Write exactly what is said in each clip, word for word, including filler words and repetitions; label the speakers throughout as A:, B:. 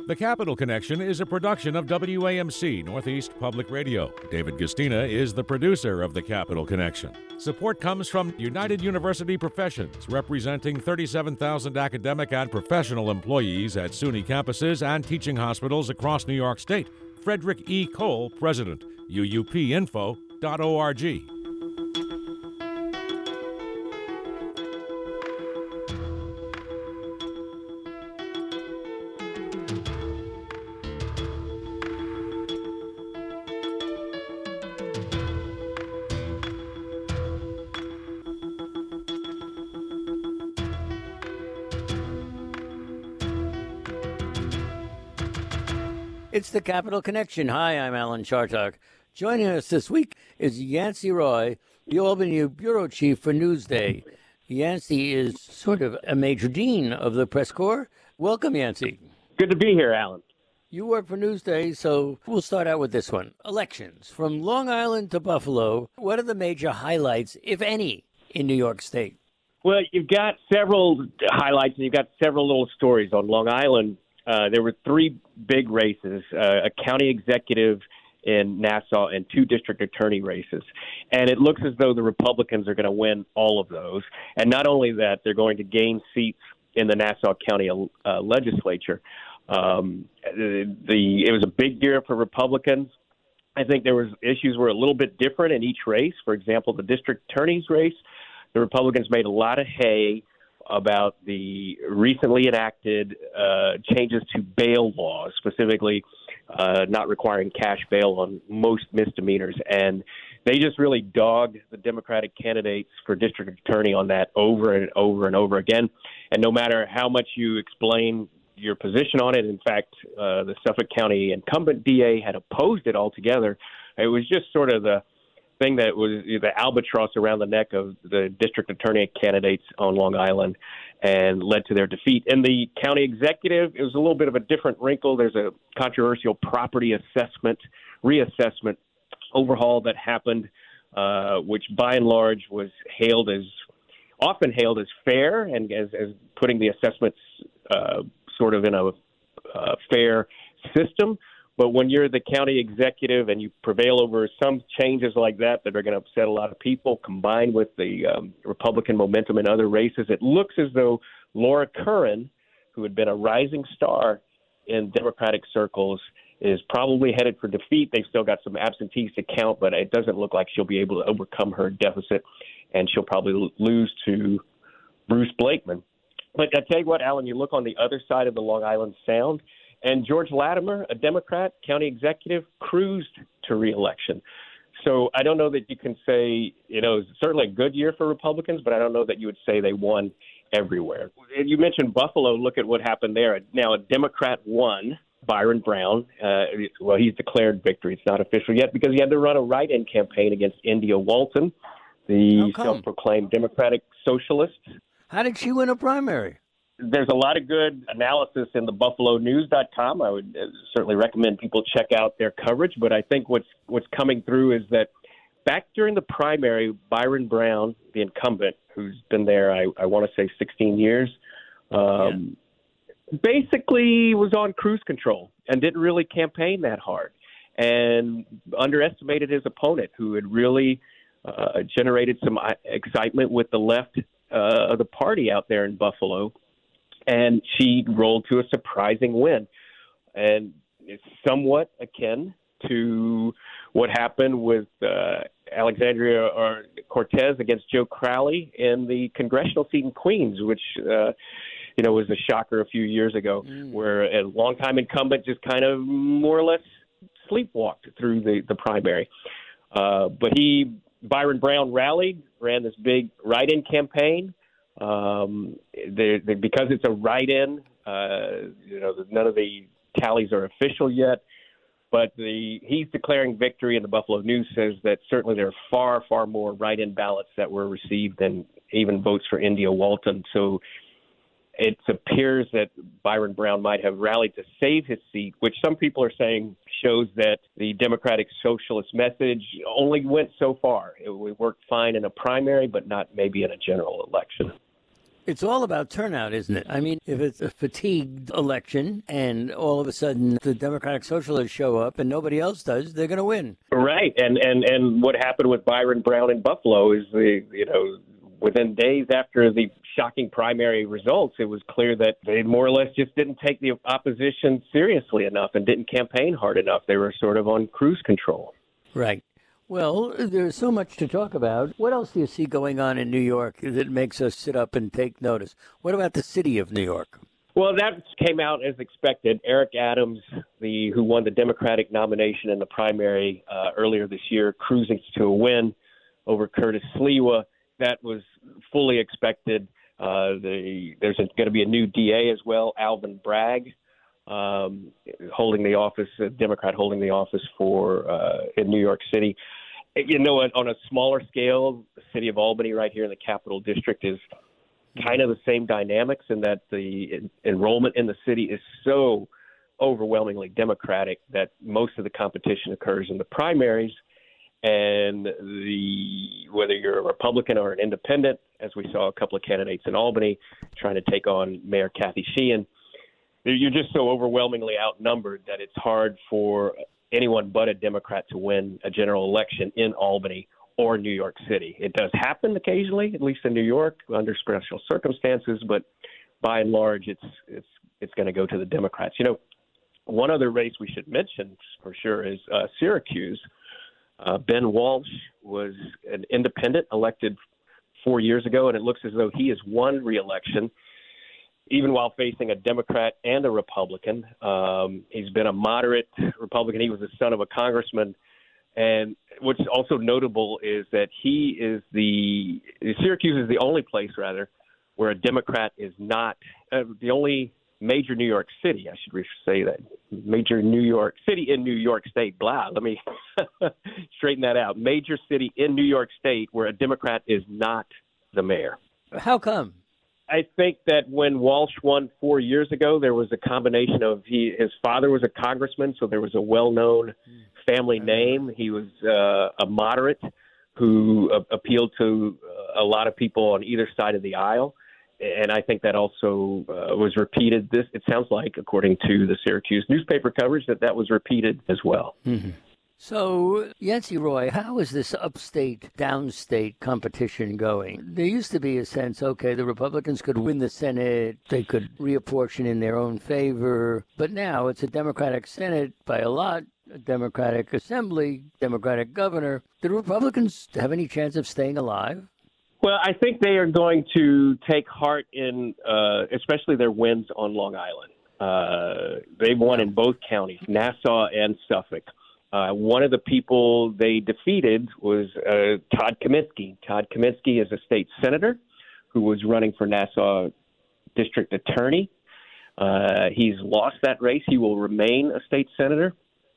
A: The Capital Connection is a production of W A M C Northeast Public Radio. David Gustina is the producer of The Capital Connection. Support comes from United University Professions, representing thirty-seven thousand academic and professional employees at SUNY campuses and teaching hospitals across New York State. Frederick E. Cole, President, U U P info dot org.
B: It's the Capital Connection. Hi, I'm Alan Chartock. Joining us this week is Yancey Roy, the Albany Bureau Chief for Newsday. Yancey is sort of a major dean of the press corps. Welcome, Yancey.
C: Good to be here, Alan.
B: You work for Newsday, so we'll start out with this one. Elections. From Long Island to Buffalo, what are the major highlights, if any, in New York State?
C: Well, you've got several highlights, and you've got several little stories on Long Island. Uh, there were three big races, uh, a county executive in Nassau and two district attorney races. And it looks as though the Republicans are going to win all of those. And not only that, they're going to gain seats in the Nassau County uh, legislature. Um, the, the It was a big year for Republicans. I think there was issues were a little bit different in each race. For example, the district attorney's race, the Republicans made a lot of hay about the recently enacted uh, changes to bail laws, specifically uh, not requiring cash bail on most misdemeanors. And they just really dogged the Democratic candidates for district attorney on that over and over and over again. And no matter how much you explain your position on it, in fact, uh, the Suffolk County incumbent D A had opposed it altogether. It was just sort of the thing that was the albatross around the neck of the district attorney candidates on Long Island and led to their defeat. In the county executive, it was a little bit of a different wrinkle. There's a controversial property assessment, reassessment overhaul that happened, uh, which by and large was hailed as, often hailed as fair and as, as putting the assessments uh, sort of in a uh, fair system. But when you're the county executive and you prevail over some changes like that that are going to upset a lot of people, combined with the um, Republican momentum in other races, it looks as though Laura Curran, who had been a rising star in Democratic circles, is probably headed for defeat. They've still got some absentees to count, but it doesn't look like she'll be able to overcome her deficit, and she'll probably lose to Bruce Blakeman. But I tell you what, Alan, you look on the other side of the Long Island Sound, and George Latimer, a Democrat, county executive, cruised to re-election. So I don't know that you can say, you know, it's certainly a good year for Republicans, but I don't know that you would say they won everywhere. You mentioned Buffalo. Look at what happened there. Now, a Democrat won, Byron Brown. Uh, well, he's declared victory. It's not official yet because he had to run a write-in campaign against India Walton, the self-proclaimed Democratic socialist.
B: How did she win a primary?
C: There's a lot of good analysis in the buffalo news dot com. I would certainly recommend people check out their coverage. But I think what's what's coming through is that back during the primary, Byron Brown, the incumbent, who's been there, I, I want to say sixteen years, um, yeah. basically was on cruise control and didn't really campaign that hard and underestimated his opponent, who had really uh, generated some excitement with the left uh, of the party out there in Buffalo. And she rolled to a surprising win. And it's somewhat akin to what happened with uh, Alexandria or Cortez against Joe Crowley in the congressional seat in Queens, which, uh, you know, was a shocker a few years ago, mm. where a longtime incumbent just kind of more or less sleepwalked through the, the primary. Uh, but he, Byron Brown, rallied, ran this big write-in campaign. Um, they, they, because it's a write-in, uh, you know, none of the tallies are official yet, but the he's declaring victory, and the Buffalo News says that certainly there are far, far more write-in ballots that were received than even votes for India Walton. So it appears that Byron Brown might have rallied to save his seat, which some people are saying shows that the Democratic Socialist message only went so far. It worked fine in a primary, but not maybe in a general election.
B: It's all about turnout, isn't it? I mean, if it's a fatigued election and all of a sudden the Democratic Socialists show up and nobody else does, they're going to win.
C: Right. And, and, and what happened with Byron Brown in Buffalo is, the you know, within days after the shocking primary results, it was clear that they more or less just didn't take the opposition seriously enough and didn't campaign hard enough. They were sort of on cruise control.
B: Right. Well, there's so much to talk about. What else do you see going on in New York that makes us sit up and take notice? What about the city of New York?
C: Well, that came out as expected. Eric Adams, the who won the Democratic nomination in the primary uh, earlier this year, cruising to a win over Curtis Sliwa. That was fully expected. Uh, the, there's going to be a new D A as well, Alvin Bragg, um, holding the office, a Democrat holding the office for uh, in New York City. You know, on a smaller scale, the city of Albany right here in the Capital District is kind of the same dynamics in that the en- enrollment in the city is so overwhelmingly Democratic that most of the competition occurs in the primaries. And the whether you're a Republican or an independent, as we saw a couple of candidates in Albany trying to take on Mayor Kathy Sheehan, you're just so overwhelmingly outnumbered that it's hard for anyone but a Democrat to win a general election in Albany or New York City. It does happen occasionally, at least in New York, under special circumstances, but by and large, it's it's it's going to go to the Democrats. You know, one other race we should mention for sure is uh, Syracuse. Uh, Ben Walsh was an independent elected four years ago, and it looks as though he has won re-election, even while facing a Democrat and a Republican. Um, he's been a moderate Republican. He was the son of a congressman. And what's also notable is that he is the – Syracuse is the only place, rather, where a Democrat is not uh, – the only major New York City, I should say that, major New York City in New York State. Blah, let me straighten that out. Major city in New York State where a Democrat is not the mayor.
B: How come?
C: I think that when Walsh won four years ago, there was a combination of he, his father was a congressman, so there was a well-known family name. He was uh, a moderate who uh, appealed to a lot of people on either side of the aisle. And I think that also uh, was repeated. This, it sounds like, according to the Syracuse newspaper coverage, that that was repeated as well.
B: Mm-hmm. So, Yancey Roy, how is this upstate, downstate competition going? There used to be a sense, okay, the Republicans could win the Senate, they could reapportion in their own favor, but now it's a Democratic Senate by a lot, a Democratic Assembly, Democratic governor. Do the Republicans have any chance of staying alive?
C: Well, I think they are going to take heart in, uh, especially their wins on Long Island. Uh, they've won in both counties, Nassau and Suffolk. Uh, one of the people they defeated was uh, Todd Kaminsky. Todd Kaminsky is a state senator who was running for Nassau district attorney. Uh, he's lost that race. He will remain a state senator,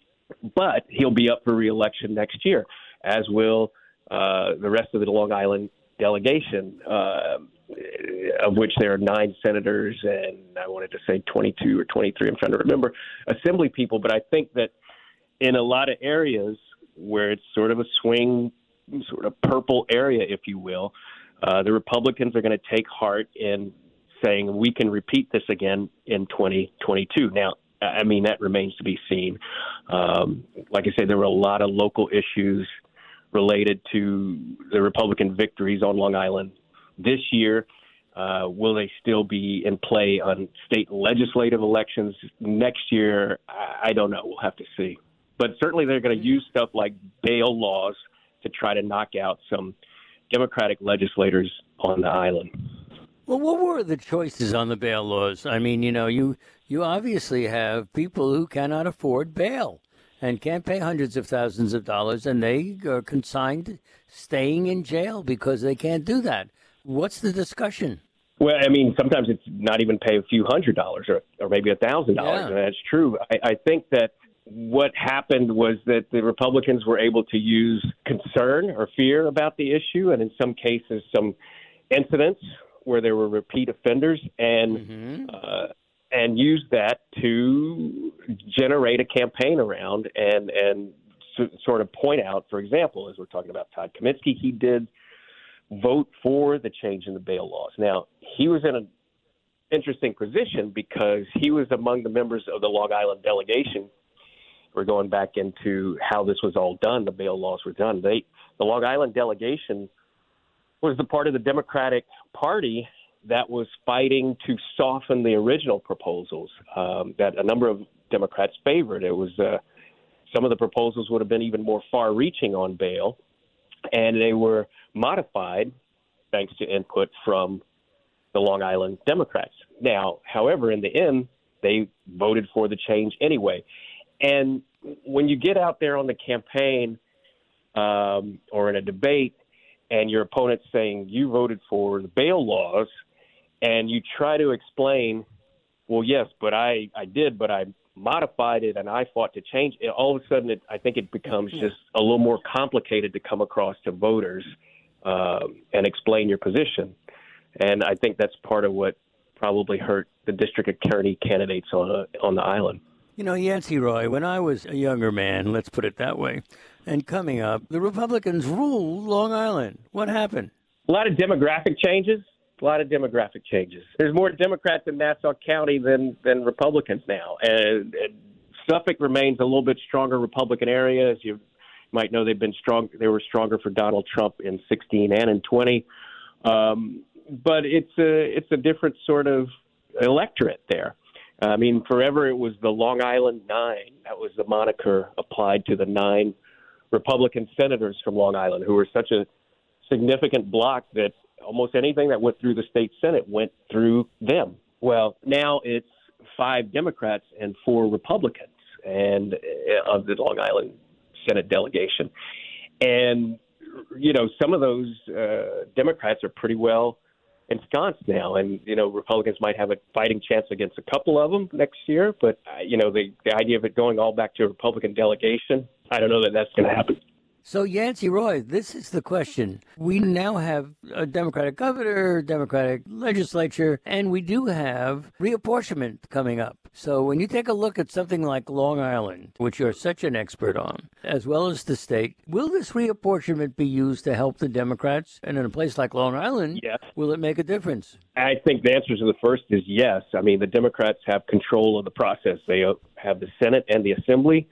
C: but he'll be up for re-election next year, as will uh, the rest of the Long Island delegation, uh, of which there are nine senators and I wanted to say twenty-two or twenty-three. I'm trying to remember assembly people, but I think that in a lot of areas where it's sort of a swing, sort of purple area, if you will, uh, the Republicans are going to take heart in saying we can repeat this again in twenty twenty-two. Now, I mean, that remains to be seen. Um, like I said, there were a lot of local issues related to the Republican victories on Long Island this year. Uh, will they still be in play on state legislative elections next year? I, I don't know. We'll have to see. But certainly they're going to use stuff like bail laws to try to knock out some Democratic legislators on the island.
B: Well, what were the choices on the bail laws? I mean, you know, you, you obviously have people who cannot afford bail and can't pay hundreds of thousands of dollars, and they are consigned to staying in jail because they can't do that. What's the discussion?
C: Well, I mean, sometimes it's not even pay a few hundred dollars or, or maybe a thousand dollars, and that's true. I, I think that what happened was that the Republicans were able to use concern or fear about the issue, and in some cases, some incidents where there were repeat offenders, and mm-hmm. uh, and use that to generate a campaign around and and so, sort of point out, for example, as we're talking about Todd Kaminsky, he did vote for the change in the bail laws. Now, he was in an interesting position because he was among the members of the Long Island delegation. We're going back into how this was all done. The bail laws were done. They, the Long Island delegation was the part of the Democratic Party that was fighting to soften the original proposals um, that a number of Democrats favored. It was uh, some of the proposals would have been even more far-reaching on bail, and they were modified thanks to input from the Long Island Democrats. Now, however, in the end, they voted for the change anyway. And when you get out there on the campaign um, or in a debate and your opponent's saying you voted for the bail laws, and you try to explain, well, yes, but I, I did, but I modified it and I fought to change it, all of a sudden it, I think it becomes just a little more complicated to come across to voters um, and explain your position. And I think that's part of what probably hurt the district attorney candidates on a, on the island.
B: You know, Yancey Roy, when I was a younger man, let's put it that way, and coming up, the Republicans ruled Long Island. What happened?
C: A lot of demographic changes. A lot of demographic changes. There's more Democrats in Nassau County than, than Republicans now. And, and Suffolk remains a little bit stronger Republican area. As you might know, they've been strong. They were stronger for Donald Trump in sixteen and in twenty. Um, but it's a, it's a different sort of electorate there. I mean, forever it was the Long Island Nine. That was the moniker applied to the nine Republican senators from Long Island, who were such a significant bloc that almost anything that went through the state Senate went through them. Well, now it's five Democrats and four Republicans and uh, of the Long Island Senate delegation. And, you know, some of those uh, Democrats are pretty well ensconced now. And, you know, Republicans might have a fighting chance against a couple of them next year. But, uh, you know, the, the idea of it going all back to a Republican delegation, I don't know that that's going to happen.
B: So, Yancey Roy, this is the question. We now have a Democratic governor, Democratic legislature, and we do have reapportionment coming up. So when you take a look at something like Long Island, which you're such an expert on, as well as the state, will this reapportionment be used to help the Democrats? And in a place like Long Island,
C: yes.
B: Will it make a difference?
C: I think the answer to the first is yes. I mean, the Democrats have control of the process. They have the Senate and the Assembly.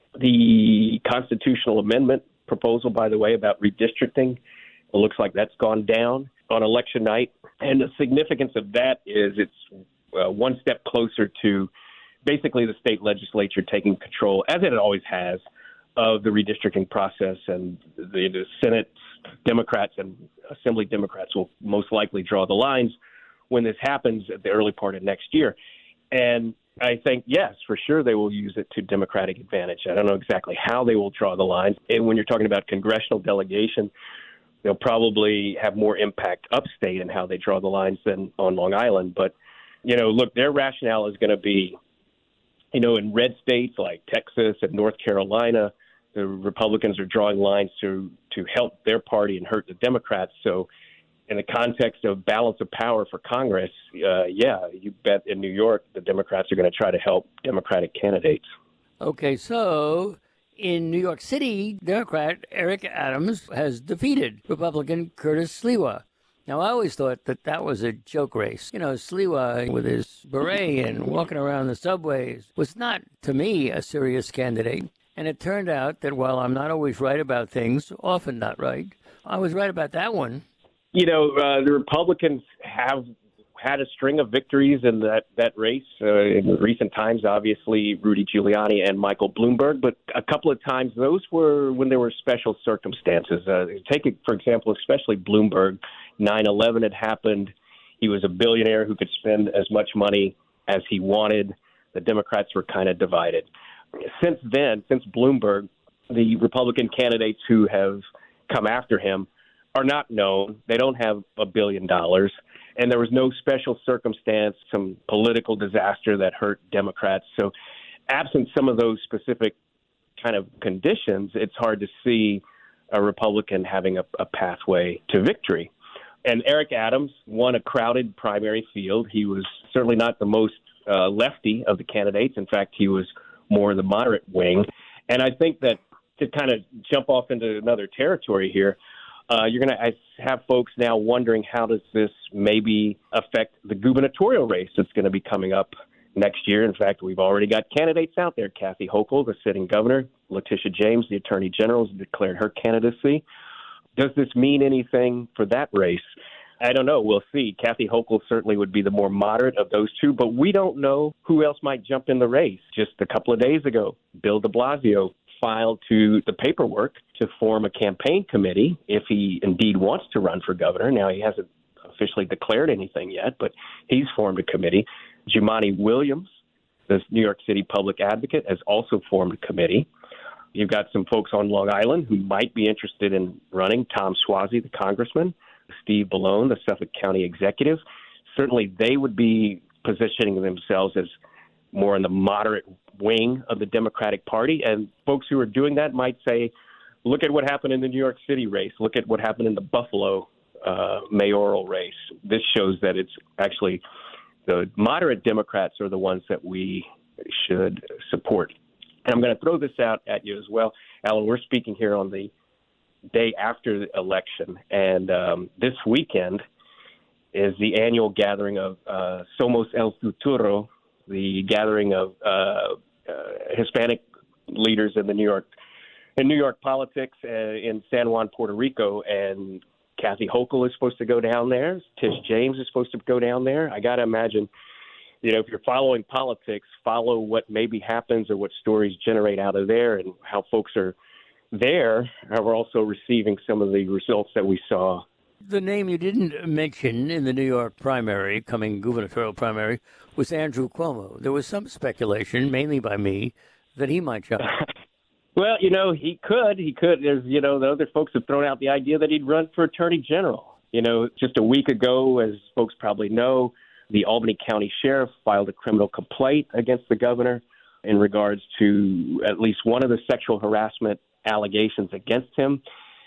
C: The constitutional amendment proposal, by the way, about redistricting, it looks like that's gone down on election night. And the significance of that is it's uh, one step closer to basically the state legislature taking control, as it always has, of the redistricting process. And the, the Senate Democrats and Assembly Democrats will most likely draw the lines when this happens at the early part of next year. And I think, yes, for sure they will use it to Democratic advantage. I don't know exactly how they will draw the lines. And when you're talking about congressional delegation, they'll probably have more impact upstate in how they draw the lines than on Long Island. But, you know, look, their rationale is going to be, you know, in red states like Texas and North Carolina, the Republicans are drawing lines to, to help their party and hurt the Democrats. So in the context of balance of power for Congress, uh, yeah, you bet in New York the Democrats are going to try to help Democratic candidates.
B: Okay, so in New York City, Democrat Eric Adams has defeated Republican Curtis Sliwa. Now, I always thought that that was a joke race. You know, Sliwa with his beret and walking around the subways was not, to me, a serious candidate. And it turned out that while I'm not always right about things, often not right, I was right about that one.
C: You know, uh, the Republicans have had a string of victories in that, that race uh, in recent times, obviously Rudy Giuliani and Michael Bloomberg, but a couple of times those were when there were special circumstances. Uh, take, it, for example, especially Bloomberg. nine eleven had happened. He was a billionaire who could spend as much money as he wanted. The Democrats were kind of divided. Since then, since Bloomberg, the Republican candidates who have come after him are not known. They don't have a billion dollars. And there was no special circumstance, some political disaster that hurt Democrats. So absent some of those specific kind of conditions, it's hard to see a Republican having a, a pathway to victory. And Eric Adams won a crowded primary field. He was certainly not the most uh, lefty of the candidates. In fact, he was more the moderate wing. And I think that to kind of jump off into another territory here, Uh, you're going to have folks now wondering how does this maybe affect the gubernatorial race that's going to be coming up next year. In fact, we've already got candidates out there. Kathy Hochul, the sitting governor, Letitia James, the attorney general, has declared her candidacy. Does this mean anything for that race? I don't know. We'll see. Kathy Hochul certainly would be the more moderate of those two, but we don't know who else might jump in the race. Just a couple of days ago, Bill de Blasio filed to the paperwork to form a campaign committee if he indeed wants to run for governor. Now, he hasn't officially declared anything yet, but he's formed a committee. Jumaane Williams, the New York City public advocate, has also formed a committee. You've got some folks on Long Island who might be interested in running. Tom Suozzi, the congressman, Steve Bellone, the Suffolk County executive. Certainly they would be positioning themselves as more in the moderate wing of the Democratic Party. And folks who are doing that might say, look at what happened in the New York City race. Look at what happened in the Buffalo uh, mayoral race. This shows that it's actually the moderate Democrats are the ones that we should support. And I'm going to throw this out at you as well. Alan, we're speaking here on the day after the election. And um, this weekend is the annual gathering of uh, Somos El Futuro, the gathering of uh, uh, Hispanic leaders in the New York in New York politics uh, in San Juan, Puerto Rico. And Kathy Hochul is supposed to go down there. Tish James is supposed to go down there. I got to imagine, you know, if you're following politics, follow what maybe happens or what stories generate out of there and how folks are there. We're also receiving some of the results that we saw.
B: The name you didn't mention in the New York primary, coming gubernatorial primary, was Andrew Cuomo. There was some speculation, mainly by me, that he might jump.
C: Well, you know, he could. He could. There's, you know, the other folks have thrown out the idea that he'd run for attorney general. You know, just a week ago, as folks probably know, the Albany County Sheriff filed a criminal complaint against the governor in regards to at least one of the sexual harassment allegations against him.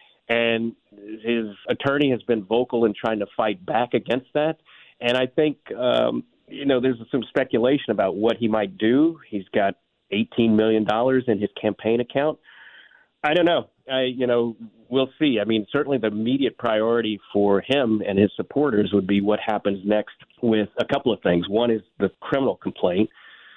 C: And his attorney has been vocal in trying to fight back against that. And I think, um, you know, there's some speculation about what he might do. He's got eighteen million dollars in his campaign account. I don't know. I, you know, we'll see. I mean, certainly the immediate priority for him and his supporters would be what happens next with a couple of things. One is the criminal complaint.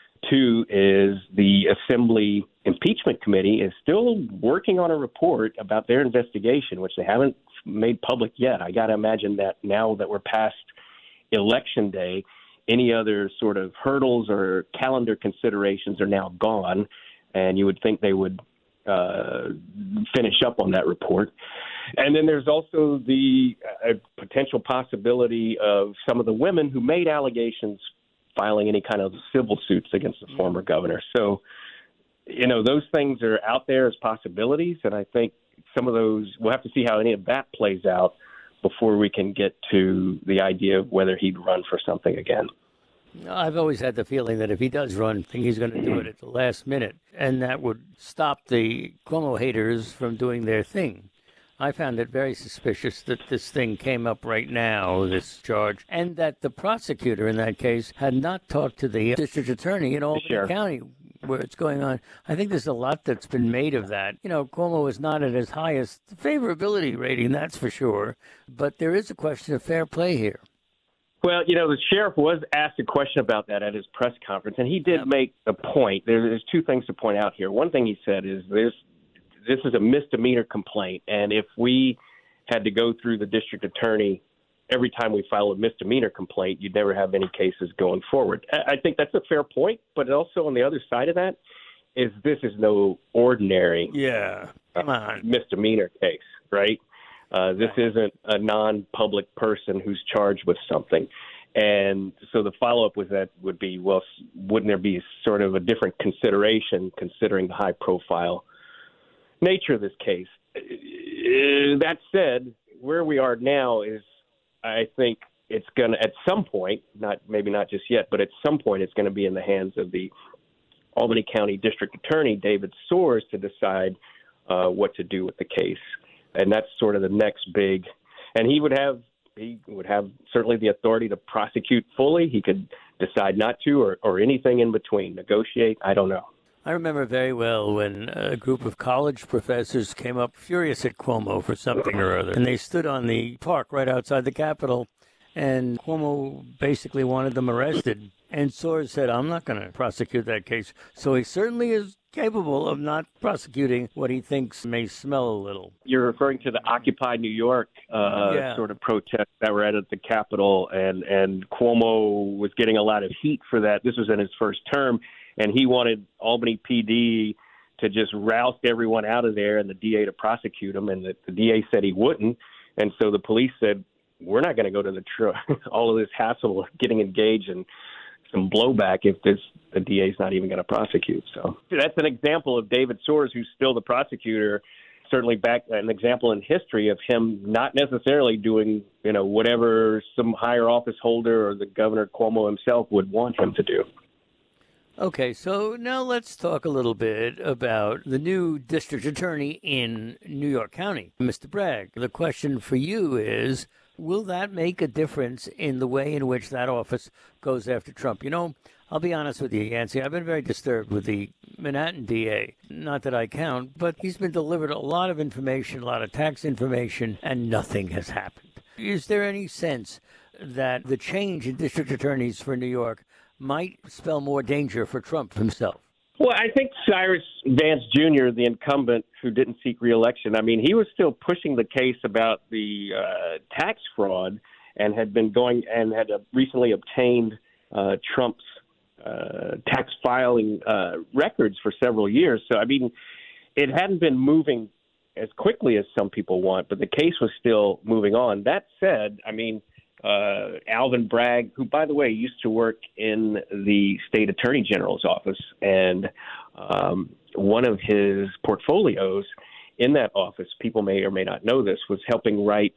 C: Two is the Assembly Impeachment Committee is still working on a report about their investigation, which they haven't made public yet. I got to imagine that now that we're past Election Day, any other sort of hurdles or calendar considerations are now gone, and you would think they would uh, finish up on that report. And then there's also the uh, potential possibility of some of the women who made allegations filing any kind of civil suits against the former governor. So, you know, those things are out there as possibilities, and I think some of those, we'll have to see how any of that plays out before we can get to the idea of whether he'd run for something again.
B: I've always had the feeling that if he does run, I think he's going to do it at the last minute, and that would stop the Cuomo haters from doing their thing. I found it very suspicious that this thing came up right now, this charge, and that the prosecutor in that case had not talked to the district attorney in Albany
C: Sure.
B: County where it's going on. I think there's a lot that's been made of that. You know, Cuomo is not at his highest favorability rating, that's for sure, but there is a question of fair play here.
C: Well, you know, the sheriff was asked a question about that at his press conference, and he did
B: Yep.
C: make a point. There, there's two things to point out here. One thing he said is there's this is a misdemeanor complaint, and if we had to go through the district attorney every time we file a misdemeanor complaint, you'd never have any cases going forward. I think that's a fair point, but also on the other side of that is this is no ordinary
B: Yeah, come on.
C: misdemeanor case, right? Uh, this isn't a non-public person who's charged with something. And so the follow-up with that would be, well, wouldn't there be sort of a different consideration considering the high-profile nature of this case? That said, where we are now is, I think it's going to, at some point, not maybe not just yet, but at some point it's going to be in the hands of the Albany County District Attorney, David Soares, to decide uh, what to do with the case. And that's sort of the next big, and he would have, he would have certainly the authority to prosecute fully. He could decide not to, or, or anything in between, negotiate. I don't know.
B: I remember very well when a group of college professors came up furious at Cuomo for something or other, and they stood on the park right outside the Capitol, and Cuomo basically wanted them arrested. And Soares said, I'm not going to prosecute that case. So he certainly is capable of not prosecuting what he thinks may smell a little.
C: You're referring to the Occupy New York uh,
B: yeah.
C: sort of protests that were at the Capitol, and, and Cuomo was getting a lot of heat for that. This was in his first term, and he wanted Albany P D to just roust everyone out of there and the D A to prosecute him, and the, the D A said he wouldn't. And so the police said, we're not going to go to the tr- all of this hassle of getting engaged in some blowback if this the D A is not even going to prosecute. So that's an example of David Soares, who's still the prosecutor, certainly back an example in history of him not necessarily doing, you know, whatever some higher office holder or the Governor Cuomo himself would want him to do.
B: Okay, so now let's talk a little bit about the new district attorney in New York County, Mister Bragg. The question for you is, will that make a difference in the way in which that office goes after Trump? You know, I'll be honest with you, Yancey, I've been very disturbed with the Manhattan D A. Not that I count, but he's been delivered a lot of information, a lot of tax information, and nothing has happened. Is there any sense that the change in district attorneys for New York might spell more danger for Trump himself?
C: Well, I think Cyrus Vance Junior, the incumbent who didn't seek re-election, I mean, he was still pushing the case about the uh, tax fraud and had been going and had uh, recently obtained uh, Trump's uh, tax filing uh, records for several years. So, I mean, it hadn't been moving as quickly as some people want, but the case was still moving on. That said, I mean, Uh, Alvin Bragg, who, by the way, used to work in the state attorney general's office, and um, one of his portfolios in that office, people may or may not know this, was helping write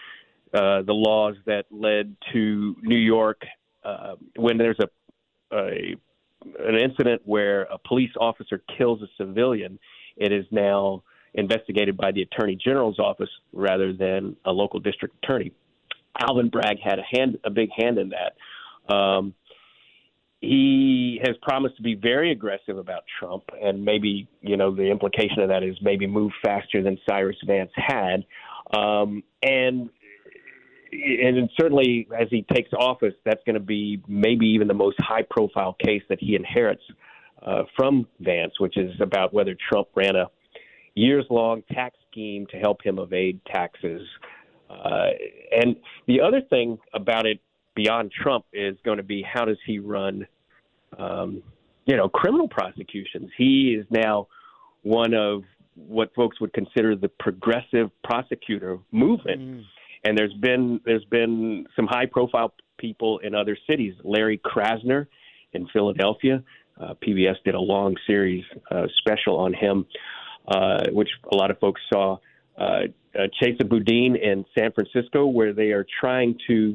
C: uh, the laws that led to New York uh, when there's a, a an incident where a police officer kills a civilian. It is now investigated by the attorney general's office rather than a local district attorney. Alvin Bragg had a hand, a big hand in that. Um, he has promised to be very aggressive about Trump, and maybe, you know, the implication of that is maybe move faster than Cyrus Vance had. Um, and and certainly as he takes office, that's going to be maybe even the most high-profile case that he inherits uh, from Vance, which is about whether Trump ran a years-long tax scheme to help him evade taxes. Uh, and the other thing about it beyond Trump is going to be how does he run, um, you know, criminal prosecutions. He is now one of what folks would consider the progressive prosecutor movement. Mm. And there's been there's been some high-profile people in other cities. Larry Krasner in Philadelphia. Uh, P B S did a long series uh, special on him, uh, which a lot of folks saw. Uh, uh, Chesa Boudin in San Francisco, where they are trying to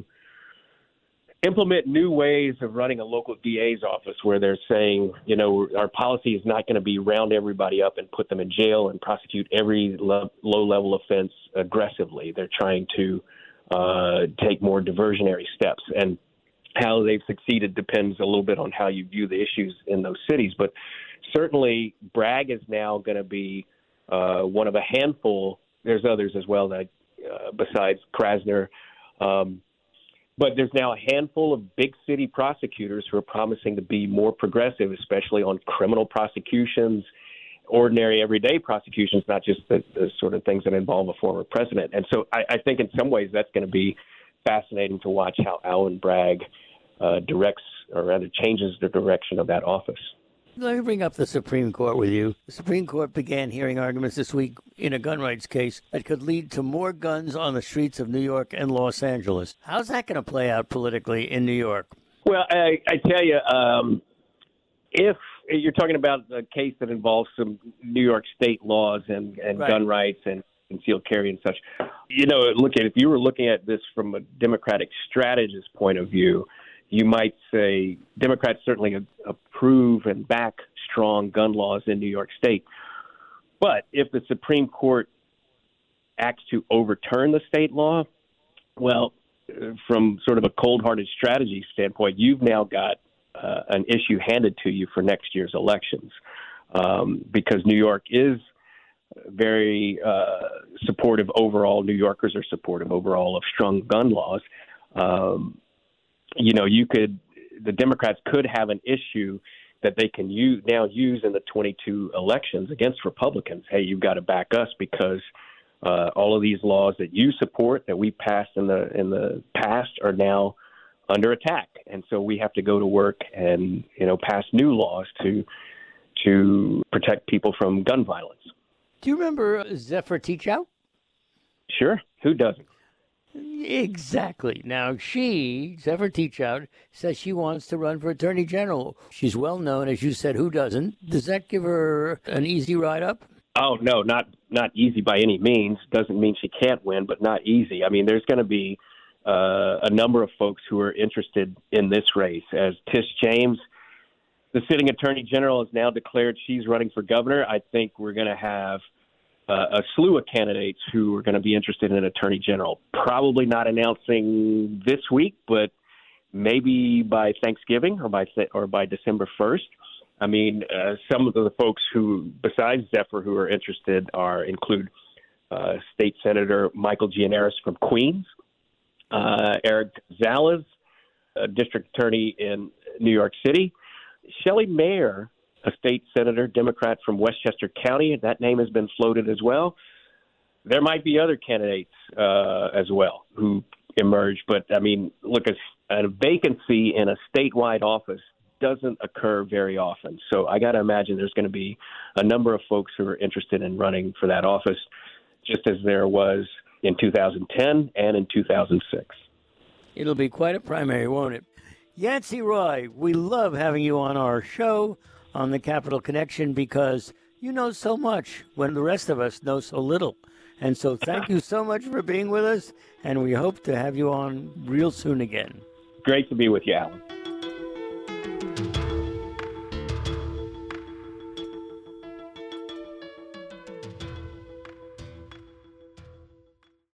C: implement new ways of running a local D A's office, where they're saying, you know, our policy is not going to be round everybody up and put them in jail and prosecute every lo- low-level offense aggressively. They're trying to uh, take more diversionary steps. And how they've succeeded depends a little bit on how you view the issues in those cities. But certainly Bragg is now going to be uh, one of a handful. There's others as well that, uh, besides Krasner. Um, but there's now a handful of big city prosecutors who are promising to be more progressive, especially on criminal prosecutions, ordinary everyday prosecutions, not just the, the sort of things that involve a former president. And so I, I think in some ways that's going to be fascinating to watch how Alvin Bragg uh, directs, or rather changes the direction of that office.
B: Let me bring up the Supreme Court with you. The Supreme Court began hearing arguments this week in a gun rights case that could lead to more guns on the streets of New York and Los Angeles. How's that going to play out politically in New York?
C: Well, I, I tell you, um, if you're talking about a case that involves some New York state laws and, and right. gun rights and concealed carry and such, you know, look at if you were looking at this from a Democratic strategist point of view, you might say Democrats certainly approve and back strong gun laws in New York State. But if the Supreme Court acts to overturn the state law, well, from sort of a cold-hearted strategy standpoint, you've now got uh, an issue handed to you for next year's elections. um, because New York is very uh, supportive overall. New Yorkers are supportive overall of strong gun laws. Um, you know, you could, the Democrats could have an issue that they can use, now use in the twenty-two elections against Republicans. Hey, you've got to back us because uh, all of these laws that you support, that we passed in the in the past, are now under attack, and so we have to go to work and you know pass new laws to to protect people from gun violence.
B: Do you remember Zephyr Teachout?
C: Sure, who doesn't?
B: Exactly. Now, she, Zephyr Teachout, says she wants to run for Attorney General. She's well known, as you said, who doesn't? Does that give her an easy ride up?
C: Oh, no, not not easy by any means. Doesn't mean she can't win, but not easy. I mean, there's going to be uh, a number of folks who are interested in this race. As Tish James, the sitting Attorney General, has now declared she's running for governor, I think we're going to have Uh, a slew of candidates who are going to be interested in an attorney general. Probably not announcing this week, but maybe by Thanksgiving or by th- or by December first. I mean, uh, some of the folks who, besides Zephyr, who are interested are include uh, State Senator Michael Gianaris from Queens, uh, Eric Gonzalez, a district attorney in New York City, Shelley Mayer, a state senator, Democrat from Westchester County. That name has been floated as well. There might be other candidates uh, as well who emerge. But, I mean, look, a, a vacancy in a statewide office doesn't occur very often. So I got to imagine there's going to be a number of folks who are interested in running for that office, just as there was in two thousand ten and in two thousand six.
B: It'll be quite a primary, won't it? Yancey Roy, we love having you on our show on the Capital Connection because you know so much when the rest of us know so little. And so thank you so much for being with us, and we hope to have you on real soon again.
C: Great to be with you, Alan.